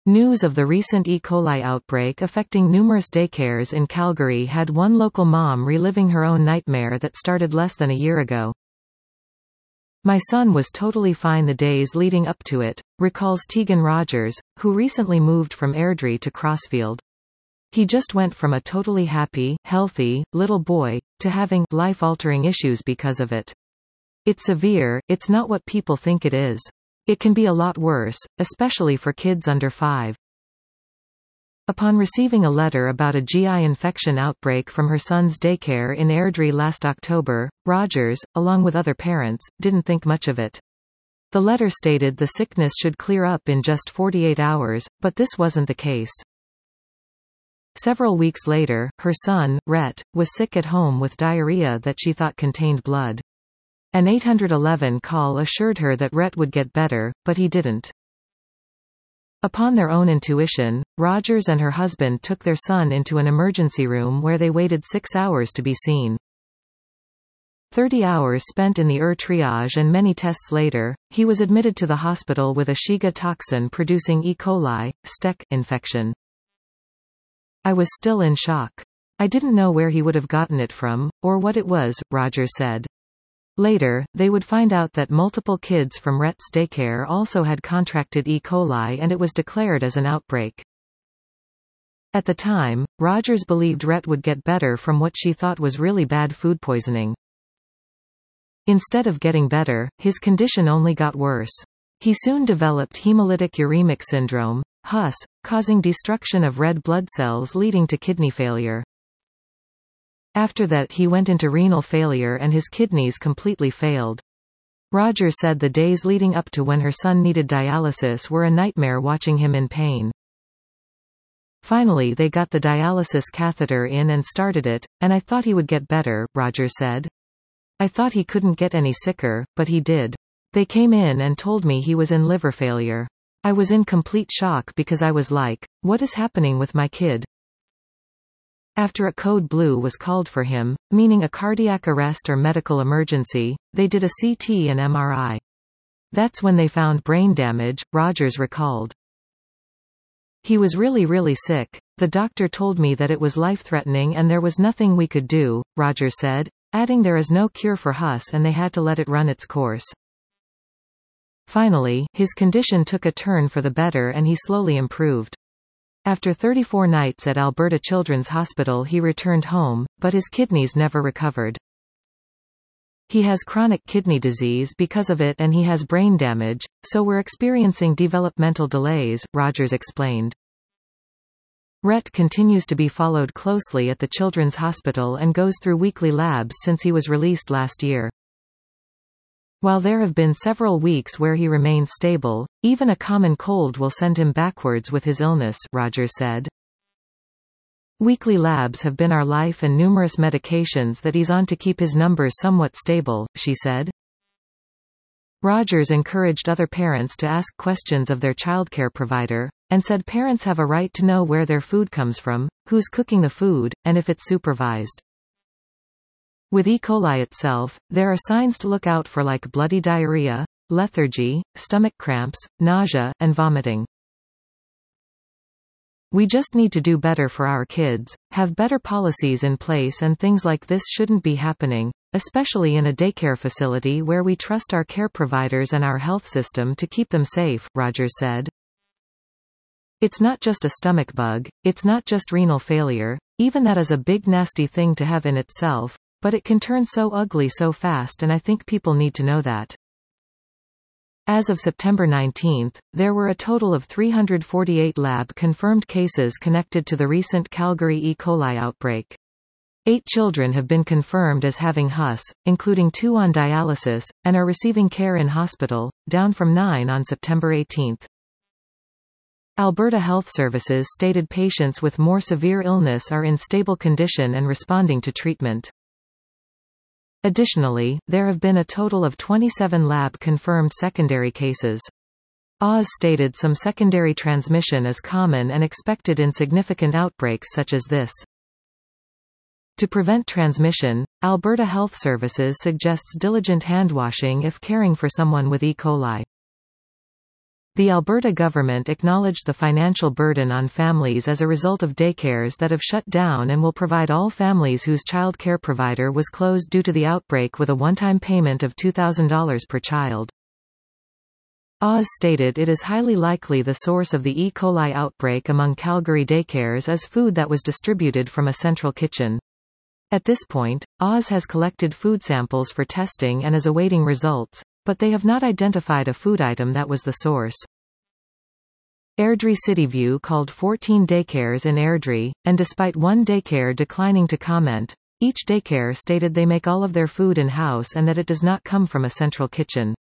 News of the recent E. coli outbreak affecting numerous daycares in Calgary had one local mom reliving her own nightmare that started less than a year ago. "My son was totally fine the days leading up to it," recalls Tegan Rogers, who recently moved from Airdrie to Crossfield. "He just went from a totally happy, healthy, little boy, to having life-altering issues because of it. It's severe, it's not what people think it is. It can be a lot worse, especially for kids under 5. Upon receiving a letter about a GI infection outbreak from her son's daycare in Airdrie last October, Rogers, along with other parents, didn't think much of it. The letter stated the sickness should clear up in just 48 hours, but this wasn't the case. Several weeks later, her son, Rhett, was sick at home with diarrhea that she thought contained blood. An 811 call assured her that Rhett would get better, but he didn't. Upon their own intuition, Rogers and her husband took their son into an emergency room where they waited 6 hours to be seen. 30 hours spent in the triage and many tests later, he was admitted to the hospital with a Shiga toxin-producing E. coli, STEC, infection. "I was still in shock. I didn't know where he would have gotten it from, or what it was," Rogers said. Later, they would find out that multiple kids from Rhett's daycare also had contracted E. coli and it was declared as an outbreak. At the time, Rogers believed Rhett would get better from what she thought was really bad food poisoning. Instead of getting better, his condition only got worse. He soon developed hemolytic uremic syndrome, HUS, causing destruction of red blood cells leading to kidney failure. After that he went into renal failure and his kidneys completely failed. Rogers said the days leading up to when her son needed dialysis were a nightmare watching him in pain. "Finally they got the dialysis catheter in and started it, and I thought he would get better," Rogers said. "I thought he couldn't get any sicker, but he did. They came in and told me he was in liver failure. I was in complete shock because I was like, what is happening with my kid?" After a code blue was called for him, meaning a cardiac arrest or medical emergency, they did a CT and MRI. That's when they found brain damage, Rogers recalled. "He was really sick. The doctor told me that it was life-threatening and there was nothing we could do," Rogers said, adding there is no cure for HUS and they had to let it run its course. Finally, his condition took a turn for the better and he slowly improved. After 34 nights at Alberta Children's Hospital he returned home, but his kidneys never recovered. "He has chronic kidney disease because of it and he has brain damage, so we're experiencing developmental delays," Rogers explained. Rhett continues to be followed closely at the Children's Hospital and goes through weekly labs since he was released last year. "While there have been several weeks where he remains stable, even a common cold will send him backwards with his illness," Rogers said. "Weekly labs have been our life and numerous medications that he's on to keep his numbers somewhat stable," she said. Rogers encouraged other parents to ask questions of their childcare provider, and said parents have a right to know where their food comes from, who's cooking the food, and if it's supervised. With E. coli itself, there are signs to look out for like bloody diarrhea, lethargy, stomach cramps, nausea, and vomiting. "We just need to do better for our kids, have better policies in place, and things like this shouldn't be happening, especially in a daycare facility where we trust our care providers and our health system to keep them safe," Rogers said. "It's not just a stomach bug, it's not just renal failure, even that is a big nasty thing to have in itself, but it can turn so ugly so fast and I think people need to know that." As of September 19, there were a total of 348 lab-confirmed cases connected to the recent Calgary E. coli outbreak. 8 children have been confirmed as having HUS, including 2 on dialysis, and are receiving care in hospital, down from 9 on September 18. Alberta Health Services stated patients with more severe illness are in stable condition and responding to treatment. Additionally, there have been a total of 27 lab-confirmed secondary cases. Oz stated some secondary transmission is common and expected in significant outbreaks such as this. To prevent transmission, Alberta Health Services suggests diligent handwashing if caring for someone with E. coli. The Alberta government acknowledged the financial burden on families as a result of daycares that have shut down and will provide all families whose child care provider was closed due to the outbreak with a one-time payment of $2,000 per child. Oz stated it is highly likely the source of the E. coli outbreak among Calgary daycares is food that was distributed from a central kitchen. At this point, Oz has collected food samples for testing and is awaiting results, but they have not identified a food item that was the source. Airdrie Cityview called 14 daycares in Airdrie, and despite one daycare declining to comment, each daycare stated they make all of their food in-house and that it does not come from a central kitchen.